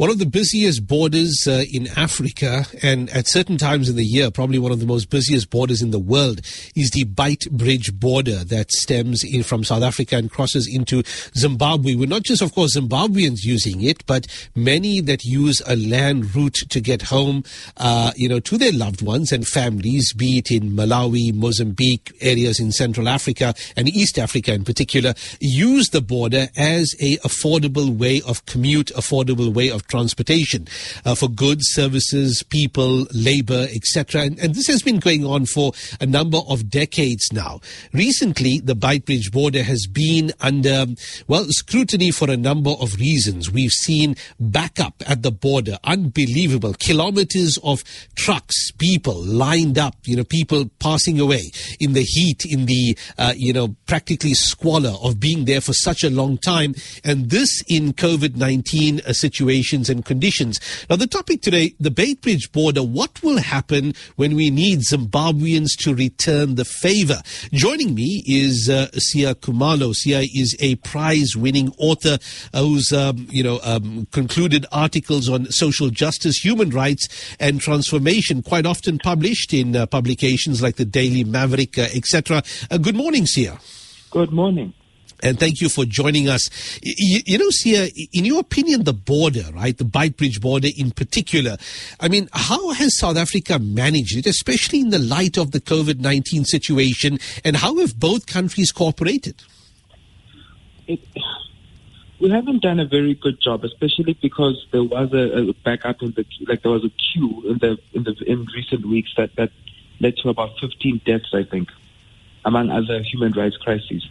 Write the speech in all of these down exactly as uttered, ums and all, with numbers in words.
One of the busiest borders uh, in Africa, and at certain times in the year, probably one of the most busiest borders in the world, is the Beitbridge border that stems in from South Africa and crosses into Zimbabwe. We're not just, of course, Zimbabweans using it, but many that use a land route to get home, uh, you know, to their loved ones and families, be it in Malawi, Mozambique, areas in Central Africa and East Africa in particular, use the border as a affordable way of commute, affordable way of transportation uh, for goods, services, people, labor, et cetera. And, and this has been going on for a number of decades now. Recently, the Beitbridge border has been under, well, scrutiny for a number of reasons. We've seen backup at the border, unbelievable, kilometers of trucks, people lined up, you know, people passing away in the heat, in the, uh, you know, practically squalor of being there for such a long time. And this in COVID nineteen uh, situations and conditions. Now, the topic today, the Beitbridge border, what will happen when we need Zimbabweans to return the favor? Joining me is uh, Siya Khumalo. Siya is a prize-winning author uh, who's, um, you know, um, concluded articles on social justice, human rights, and transformation, quite often published in uh, publications like the Daily Maverick, uh, et cetera. Uh, good morning, Siya. Good morning. And thank you for joining us. You, you know, Siya, in your opinion, the border, right, the Beitbridge border in particular, I mean, how has South Africa managed it, especially in the light of the COVID nineteen situation, and how have both countries cooperated? It, we haven't done a very good job, especially because there was a, a backup in the like there was a queue in the in the in recent weeks that, that led to about fifteen deaths, I think, among other human rights crises.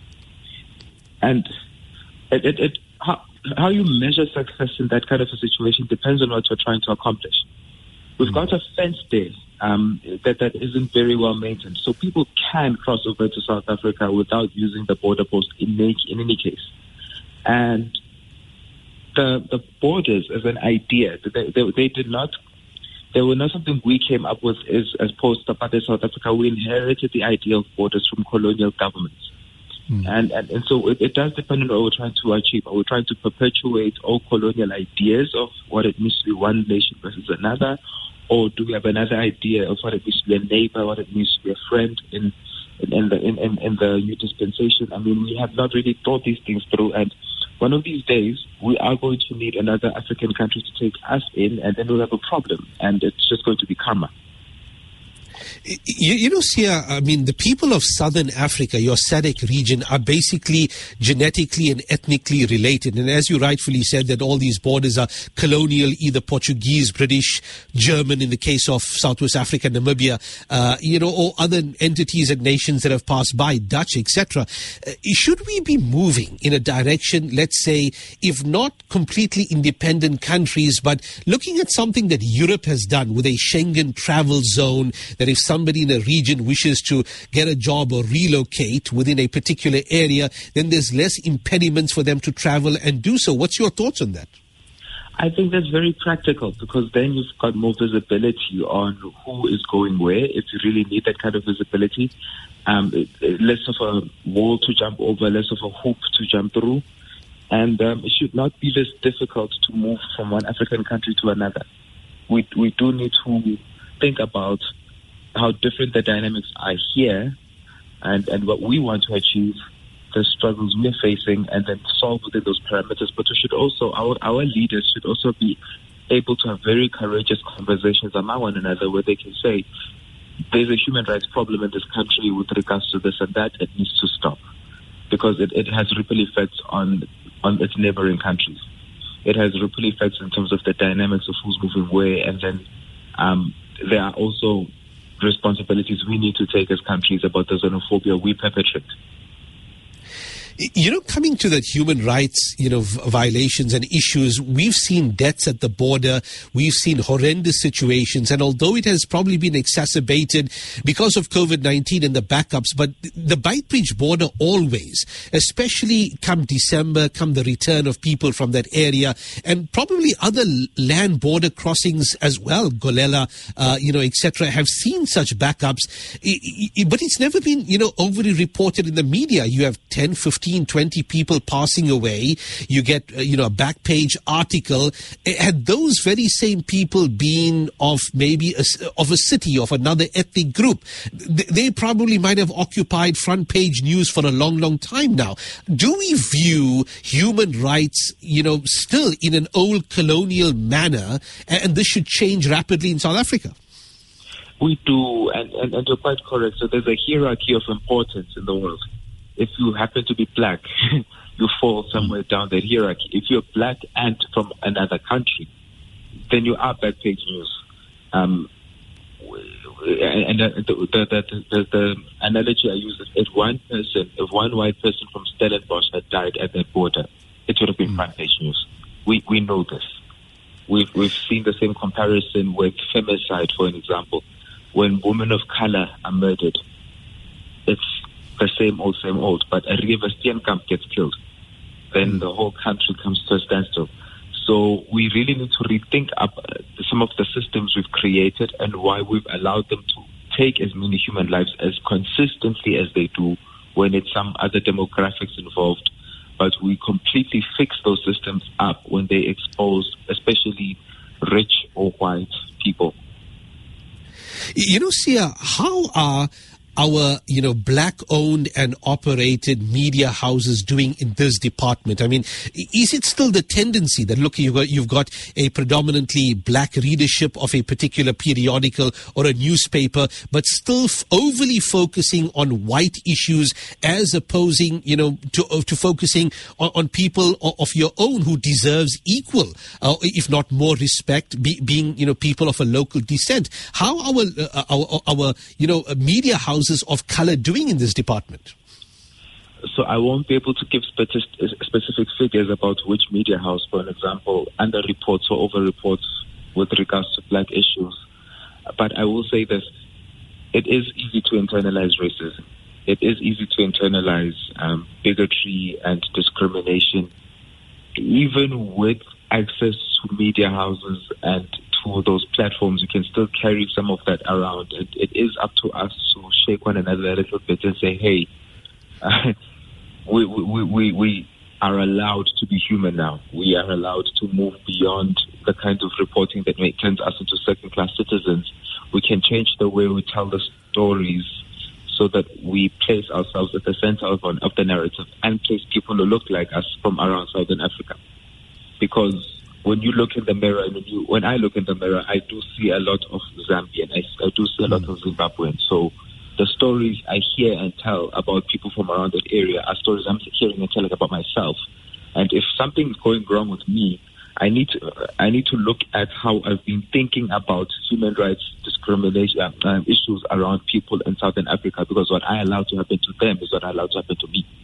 And it, it, it, how, how you measure success in that kind of a situation depends on what you're trying to accomplish. We've got a fence there um, that, that isn't very well maintained. So people can cross over to South Africa without using the border post in, make, in any case. And the the borders as an idea, they, they, they did not, they were not something we came up with as, as post-apartheid South Africa. We inherited the idea of borders from colonial governments. Mm. And, and and so it, it does depend on what we're trying to achieve. Are we trying to perpetuate all colonial ideas of what it means to be one nation versus another? Or do we have another idea of what it means to be a neighbor, what it means to be a friend in in, in the in, in, in the new dispensation? I mean, we have not really thought these things through. And one of these days, we are going to need another African country to take us in, and then we'll have a problem. And it's just going to be karma. You, you know, Siya, I mean, the people of Southern Africa, your S A D C region, are basically genetically and ethnically related. And as you rightfully said, that all these borders are colonial, either Portuguese, British, German in the case of Southwest Africa, Namibia, uh, you know, or other entities and nations that have passed by, Dutch, et cetera. Uh, should we be moving in a direction, let's say, if not completely independent countries, but looking at something that Europe has done with a Schengen travel zone, that if somebody in a region wishes to get a job or relocate within a particular area, then there's less impediments for them to travel and do so. What's your thoughts on that? I think that's very practical, because then you've got more visibility on who is going where, if you really need that kind of visibility. Um, less of a wall to jump over, less of a hoop to jump through. And um, it should not be this difficult to move from one African country to another. We, we do need to think about how different the dynamics are here, and, and what we want to achieve, the struggles we're facing, and then solve within those parameters. But we should also, our, our leaders should also be able to have very courageous conversations among one another, where they can say, there's a human rights problem in this country with regards to this and that, it needs to stop. Because it, it has ripple effects on, on its neighboring countries. It has ripple effects in terms of the dynamics of who's moving where, and then um, there are also responsibilities we need to take as countries about the xenophobia we perpetrate. You know, coming to the human rights, you know, violations and issues, we've seen deaths at the border. We've seen horrendous situations. And although it has probably been exacerbated because of COVID nineteen and the backups, but the Beitbridge border always, especially come December, come the return of people from that area, and probably other land border crossings as well, Golela, uh, you know, et cetera, have seen such backups. But it's never been, you know, overly reported in the media. You have ten, fifteen fifteen, twenty people passing away. You get, uh, you know, a back page article. Had those very same people been of maybe a, of a city, of another ethnic group, th- they probably might have occupied front page news for a long, long time now. Do we view human rights, you know, still in an old colonial manner, and this should change rapidly in South Africa? We do, and, and, and you're quite correct. So there's a hierarchy of importance in the world. If you happen to be black, you fall somewhere down that hierarchy. If you're black and from another country, then you are back page news. Um, and the, the, the, the, the analogy I use is if one person, if one white person from Stellenbosch had died at that border, it would have been mm. front page news. We we know this. We've we've seen the same comparison with femicide, for an example. When women of color are murdered, it's the same old, same old. But a River Steenkamp gets killed, then the whole country comes to a standstill. So we really need to rethink up some of the systems we've created and why we've allowed them to take as many human lives as consistently as they do when it's some other demographics involved. But we completely fix those systems up when they expose, especially rich or white people. You know, Sia, how are our, you know, black-owned and operated media houses doing in this department? I mean, is it still the tendency that, look, you've got, you've got a predominantly black readership of a particular periodical or a newspaper, but still f- overly focusing on white issues as opposing, you know, to uh, to focusing on, on people of, of your own who deserves equal, uh, if not more respect, be, being, you know, people of a local descent? How our, uh, our, our, you know, media houses of color doing in this department? So I won't be able to give speci- specific figures about which media house, for an example, under reports or over reports with regards to black issues. But I will say this, it is easy to internalize racism. It is easy to internalize um, bigotry and discrimination, even with access to media houses and to those platforms. You can still carry some of that around. It, it is up to us to shake one another a little bit and say, hey, uh, we, we, we, we are allowed to be human now. We are allowed to move beyond the kind of reporting that may turns us into second-class citizens. We can change the way we tell the stories so that we place ourselves at the center of, of the narrative and place people who look like us from around Southern Africa. Because when you look in the mirror, and when, you, when I look in the mirror, I do see a lot of Zambian. I, I do see a lot of Zimbabwean. So the stories I hear and tell about people from around that area are stories I'm hearing and telling about myself. And if something's going wrong with me, I need to uh, I need to look at how I've been thinking about human rights discrimination uh, issues around people in Southern Africa, because what I allow to happen to them is what I allow to happen to me.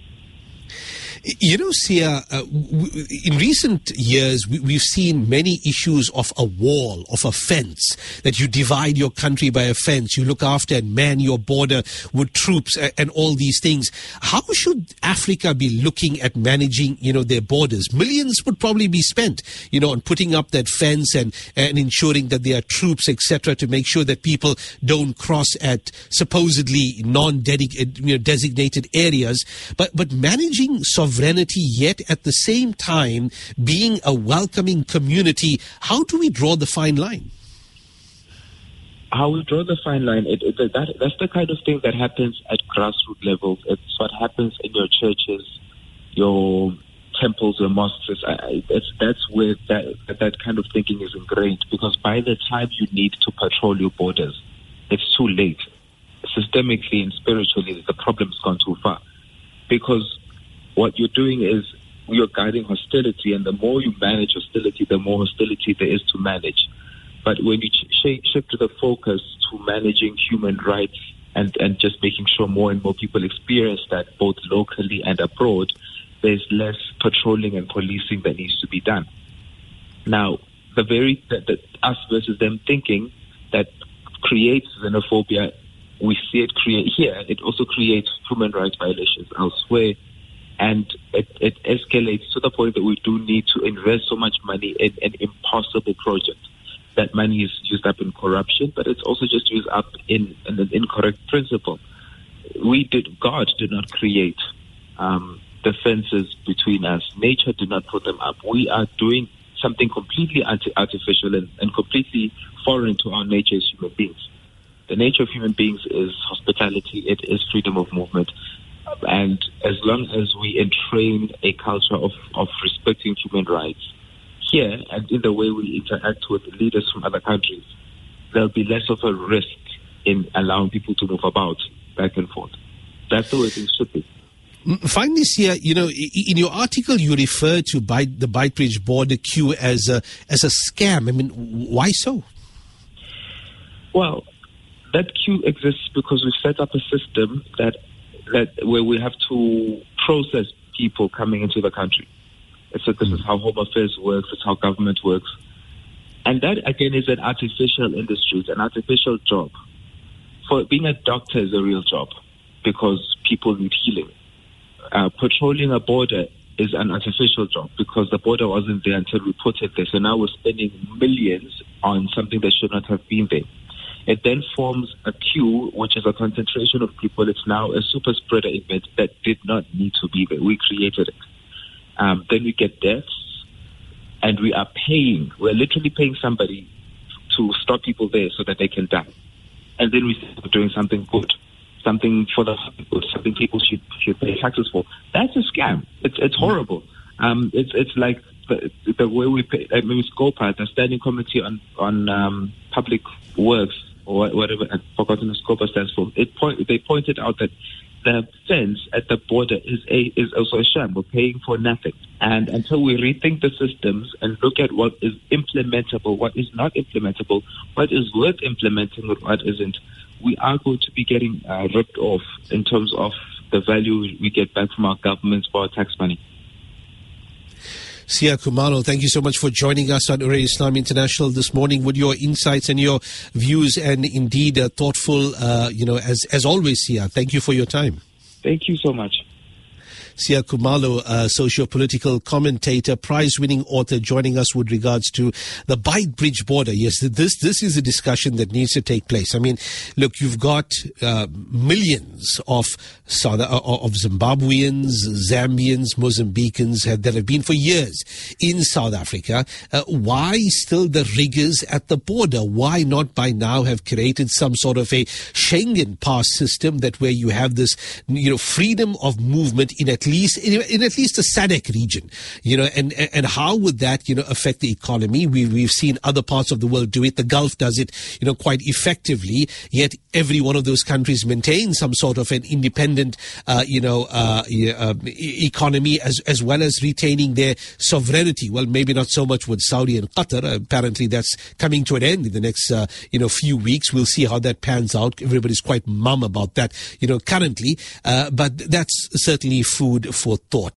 You know, Sia, uh, w- in recent years, we, we've seen many issues of a wall, of a fence, that you divide your country by a fence, you look after and man your border with troops and, and all these things. How should Africa be looking at managing, you know, their borders? Millions would probably be spent, you know, on putting up that fence and, and ensuring that there are troops, et cetera, to make sure that people don't cross at supposedly non-designated you know, designated areas. But, but managing sovereignty sovereignty, yet at the same time being a welcoming community. How do we draw the fine line? How we draw the fine line, it, it, that, that's the kind of thing that happens at grassroots levels. It's what happens in your churches, your temples, your mosques. It's, it's, that's where that, that kind of thinking is ingrained, because by the time you need to patrol your borders, it's too late. Systemically and spiritually, the problem's gone too far. Because what you're doing is you're guiding hostility, and the more you manage hostility, the more hostility there is to manage. But when you ch- shift the focus to managing human rights and, and just making sure more and more people experience that both locally and abroad, there's less patrolling and policing that needs to be done. Now, the very the, the us versus them thinking that creates xenophobia, we see it create here. It also creates human rights violations elsewhere. And it, it escalates to the point that we do need to invest so much money in an impossible project. That money is used up in corruption, but it's also just used up in, in an incorrect principle. We did, God did not create um, the fences between us. Nature did not put them up. We are doing something completely anti- artificial and, and completely foreign to our nature as human beings. The nature of human beings is hospitality. It is freedom of movement. And as long as we entrain a culture of, of respecting human rights here and in the way we interact with leaders from other countries, there'll be less of a risk in allowing people to move about back and forth. That's the way things should be. Finally, Sia, you know, in your article you refer to Byte, the Beitbridge border queue as a, as a scam. I mean, why so? Well, that queue exists because we've set up a system that that where we have to process people coming into the country. So this is how Home Affairs works, it's how government works. And that, again, is an artificial industry, it's an artificial job. For being a doctor is a real job because people need healing. Uh, patrolling a border is an artificial job because the border wasn't there until we put it there. So now we're spending millions on something that should not have been there. It then forms a queue, which is a concentration of people. It's now a super spreader event that did not need to be there. We created it. Um, then we get deaths, and we are paying. We're literally paying somebody to stop people there so that they can die. And then we start doing something good, something for the good, something people should should pay taxes for. That's a scam. It's it's horrible. Um, it's it's like the, the way we pay. I mean, SCOPA, the Standing Committee on on um, Public Works, or whatever, I've forgotten what SCOPA stands for. It point, they pointed out that the fence at the border is a is also a sham. We're paying for nothing. And until we rethink the systems and look at what is implementable, what is not implementable, what is worth implementing and what isn't, we are going to be getting uh, ripped off in terms of the value we get back from our governments for our tax money. Sia Khumalo, thank you so much for joining us on Ure Islam International this morning with your insights and your views, and indeed uh, thoughtful, uh, you know, as as always, Sia. Thank you for your time. Thank you so much. Sia Khumalo, a socio-political commentator, prize-winning author, joining us with regards to the Beitbridge border. Yes, this this is a discussion that needs to take place. I mean, look, you've got uh, millions of South, uh, of Zimbabweans, Zambians, Mozambicans have, that have been for years in South Africa. Uh, why still the rigors at the border? Why not by now have created some sort of a Schengen pass system that where you have this, you know, freedom of movement in at least in, in at least the S A D C region, you know, and and how would that, you know, affect the economy? We we've seen other parts of the world do it. The Gulf does it, you know, quite effectively. Yet every one of those countries maintains some sort of an independent, uh, you know, uh, uh, economy as as well as retaining their sovereignty. Well, maybe not so much with Saudi and Qatar. Uh, apparently, that's coming to an end in the next, uh, you know, few weeks. We'll see how that pans out. Everybody's quite mum about that, you know, currently. Uh, but that's certainly food for thought.